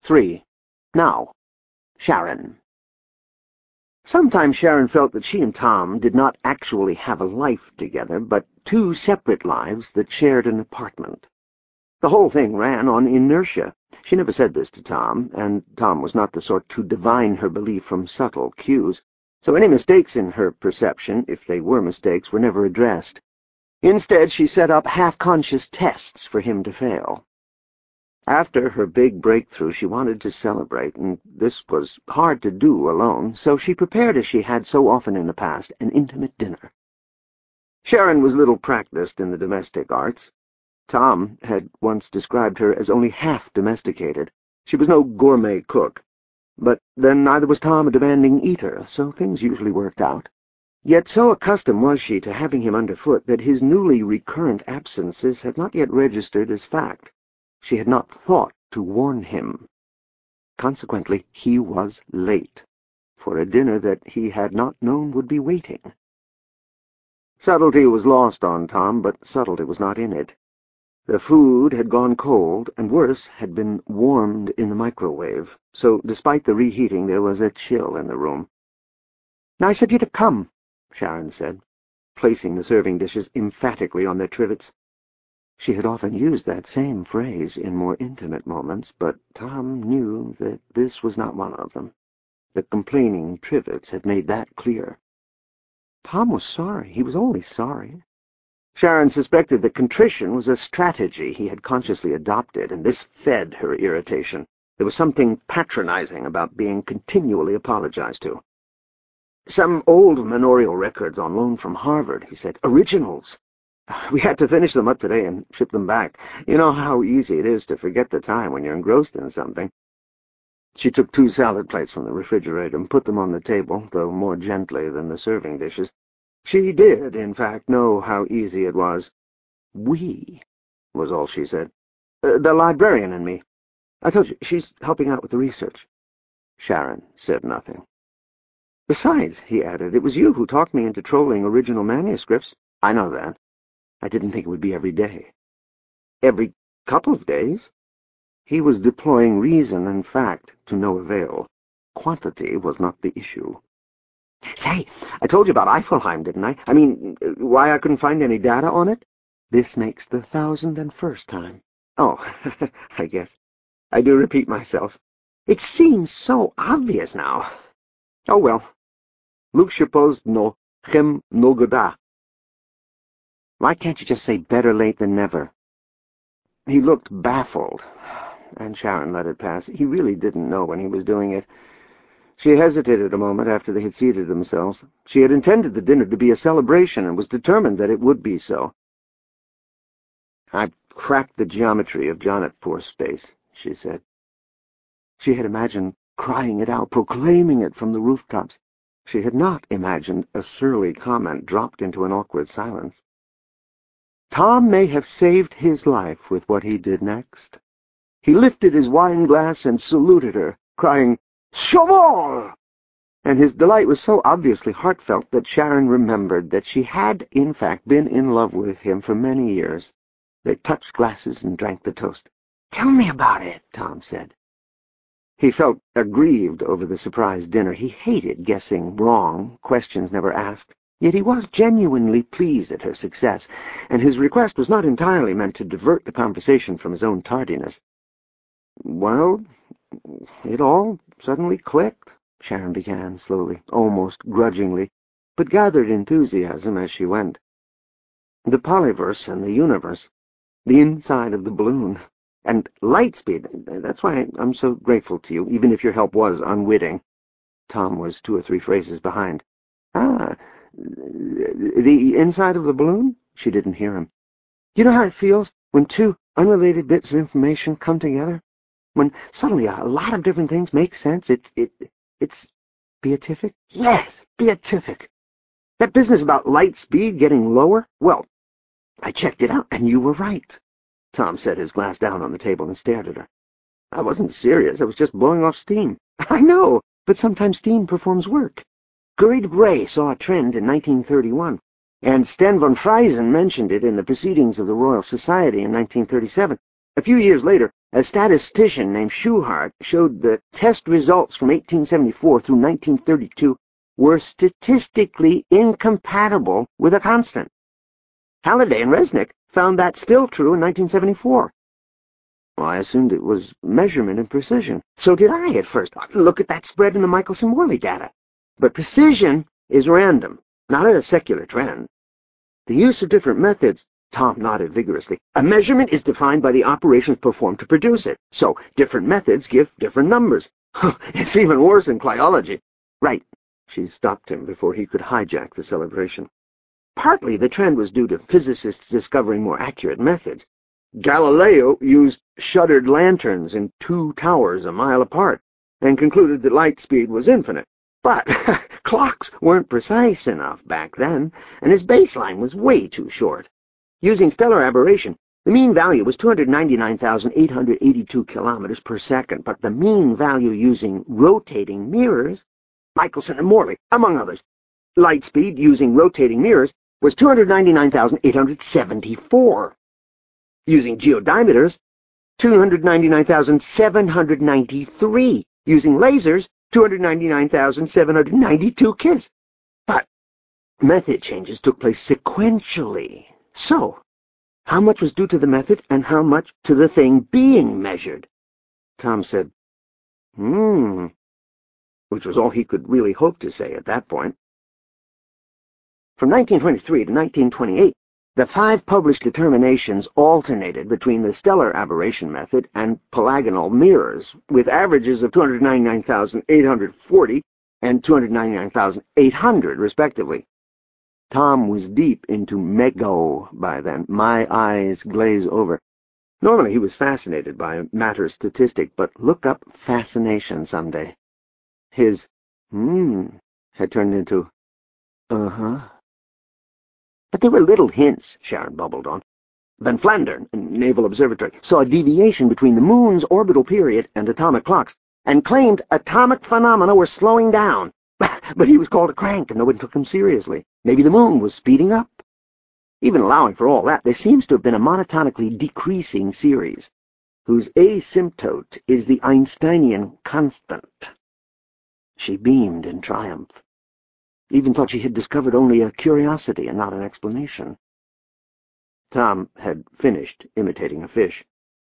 3. Now, Sharon. Sometimes Sharon felt that she and Tom did not actually have a life together, but two separate lives that shared an apartment. The whole thing ran on inertia. She never said this to Tom, and Tom was not the sort to divine her belief from subtle cues, so any mistakes in her perception, if they were mistakes, were never addressed. Instead, she set up half-conscious tests for him to fail. After her big breakthrough, she wanted to celebrate, and this was hard to do alone, so she prepared, as she had so often in the past, an intimate dinner. Sharon was little practiced in the domestic arts. Tom had once described her as only half domesticated. She was no gourmet cook, but then neither was Tom a demanding eater, so things usually worked out. Yet so accustomed was she to having him underfoot that his newly recurrent absences had not yet registered as fact. She had not thought to warn him. Consequently, he was late for a dinner that he had not known would be waiting. Subtlety was lost on Tom, but subtlety was not in it. The food had gone cold, and worse, had been warmed in the microwave, so despite the reheating there was a chill in the room. "Nice of you to come," Sharon said, placing the serving dishes emphatically on their trivets. She had often used that same phrase in more intimate moments, but Tom knew that this was not one of them. The complaining trivets had made that clear. Tom was sorry. He was always sorry. Sharon suspected that contrition was a strategy he had consciously adopted, and this fed her irritation. There was something patronizing about being continually apologized to. "Some old manorial records on loan from Harvard," he said. "Originals. We had to finish them up today and ship them back. You know how easy it is to forget the time when you're engrossed in something." She took 2 salad plates from the refrigerator and put them on the table, though more gently than the serving dishes. She did, in fact, know how easy it was. "We," was all she said. "The librarian and me. I told you, she's helping out with the research." Sharon said nothing. "Besides," he added, "it was you who talked me into trolling original manuscripts." "I know that. I didn't think it would be every day." "Every couple of days?" He was deploying reason and fact to no avail. Quantity was not the issue. "Say, I told you about Eifelheim, didn't I? I mean, why I couldn't find any data on it?" "This makes the 1,001st time." "Oh, I guess. I do repeat myself. It seems so obvious now. Oh, well. Lukshapos no chem no goda." "Why can't you just say better late than never?" He looked baffled, and Sharon let it pass. He really didn't know when he was doing it. She hesitated a moment after they had seated themselves. She had intended the dinner to be a celebration and was determined that it would be so. "I've cracked the geometry of Jonatpur space," she said. She had imagined crying it out, proclaiming it from the rooftops. She had not imagined a surly comment dropped into an awkward silence. Tom may have saved his life with what he did next. He lifted his wine glass and saluted her, crying, "Cheval!" And his delight was so obviously heartfelt that Sharon remembered that she had, in fact, been in love with him for many years. They touched glasses and drank the toast. "Tell me about it," Tom said. He felt aggrieved over the surprise dinner. He hated guessing wrong, questions never asked. Yet he was genuinely pleased at her success, and his request was not entirely meant to divert the conversation from his own tardiness. "Well, it all suddenly clicked," Sharon began slowly, almost grudgingly, but gathered enthusiasm as she went. "The polyverse and the universe, the inside of the balloon, and light speed. That's why I'm so grateful to you, even if your help was unwitting." Tom was 2 or 3 phrases behind. "Ah, the inside of the balloon?" She didn't hear him. "You know how it feels when 2 unrelated bits of information come together? When suddenly a lot of different things make sense? It's beatific?" "Yes, beatific. That business about light speed getting lower? Well, I checked it out, and you were right." Tom set his glass down on the table and stared at her. "I wasn't serious. I was just blowing off steam." "I know, but sometimes steam performs work. Curie de Bray saw a trend in 1931, and Sten von Friesen mentioned it in the Proceedings of the Royal Society in 1937. A few years later, a statistician named Schuhart showed that test results from 1874 through 1932 were statistically incompatible with a constant. Halliday and Resnick found that still true in 1974. Well, I assumed it was measurement and precision. So did I at first. Look at that spread in the Michelson-Morley data. But precision is random, not a secular trend. The use of different methods, Tom nodded vigorously. A measurement is defined by the operations performed to produce it. So different methods give different numbers. It's even worse in cliology. Right. She stopped him before he could hijack the celebration. Partly the trend was due to physicists discovering more accurate methods. Galileo used shuttered lanterns in 2 towers a mile apart and concluded that light speed was infinite. But clocks weren't precise enough back then, and his baseline was way too short. Using stellar aberration, the mean value was 299,882 kilometers per second, but the mean value using rotating mirrors, Michelson and Morley, among others, light speed using rotating mirrors was 299,874. Using geodimeters, 299,793. Using lasers, 299,792 kis. But method changes took place sequentially. So, how much was due to the method and how much to the thing being measured? Tom said, which was all he could really hope to say at that point. From 1923 to 1928, the 5 published determinations alternated between the stellar aberration method and pelagonal mirrors, with averages of 299,840 and 299,800, respectively. Tom was deep into MEGO by then. My eyes glaze over. Normally he was fascinated by matter statistic, but look up fascination someday. His had turned into uh-huh. But there were little hints, Sharon bubbled on. Van Flandern, Naval Observatory, saw a deviation between the moon's orbital period and atomic clocks, and claimed atomic phenomena were slowing down. But he was called a crank, and no one took him seriously. Maybe the moon was speeding up. Even allowing for all that, there seems to have been a monotonically decreasing series, whose asymptote is the Einsteinian constant. She beamed in triumph. Even thought she had discovered only a curiosity and not an explanation. Tom had finished imitating a fish.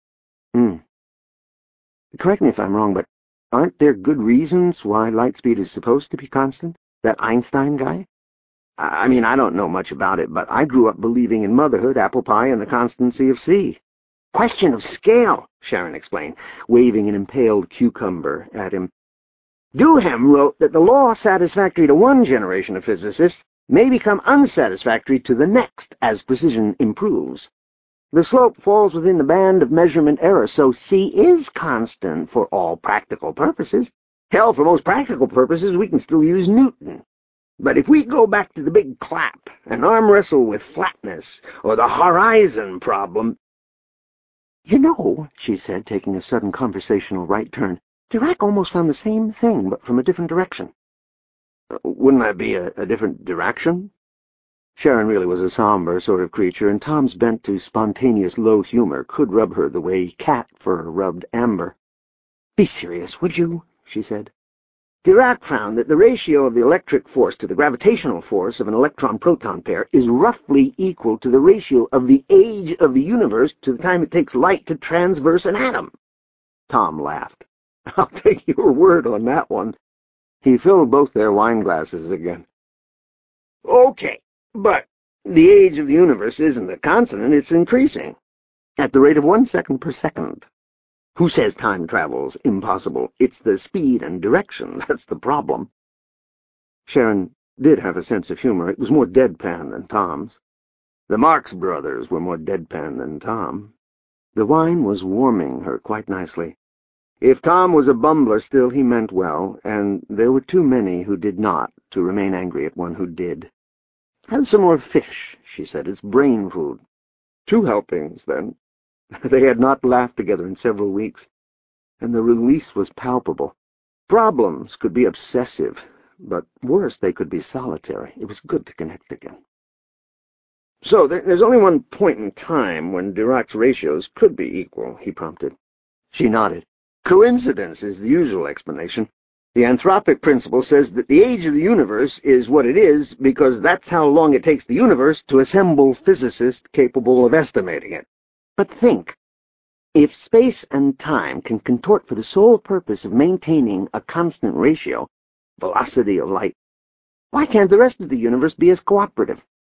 Correct me if I'm wrong, but aren't there good reasons why light speed is supposed to be constant? That Einstein guy? I mean, I don't know much about it, but I grew up believing in motherhood, apple pie, and the constancy of C. Question of scale, Sharon explained, waving an impaled cucumber at him. Duhem wrote that the law satisfactory to one generation of physicists may become unsatisfactory to the next as precision improves. The slope falls within the band of measurement error, so C is constant for all practical purposes. Hell, for most practical purposes, we can still use Newton. But if we go back to the big clap and arm wrestle with flatness or the horizon problem... You know, she said, taking a sudden conversational right turn, Dirac almost found the same thing, but from a different direction. Wouldn't that be a different direction? Sharon really was a somber sort of creature, and Tom's bent to spontaneous low humor could rub her the way cat fur rubbed amber. Be serious, would you? She said. Dirac found that the ratio of the electric force to the gravitational force of an electron-proton pair is roughly equal to the ratio of the age of the universe to the time it takes light to transverse an atom. Tom laughed. I'll take your word on that one. He filled both their wine glasses again. Okay, but the age of the universe isn't a constant, it's increasing, at the rate of 1 second per second. Who says time travel's impossible? It's the speed and direction that's the problem. Sharon did have a sense of humor. It was more deadpan than Tom's. The Marx Brothers were more deadpan than Tom. The wine was warming her quite nicely. If Tom was a bumbler, still he meant well, and there were too many who did not to remain angry at one who did. Have some more fish, she said. It's brain food. 2 helpings, then. They had not laughed together in several weeks, and the release was palpable. Problems could be obsessive, but worse, they could be solitary. It was good to connect again. So there's only one point in time when Dirac's ratios could be equal, he prompted. She nodded. Coincidence is the usual explanation. The anthropic principle says that the age of the universe is what it is because that's how long it takes the universe to assemble physicists capable of estimating it. But think. If space and time can contort for the sole purpose of maintaining a constant ratio, velocity of light, why can't the rest of the universe be as cooperative?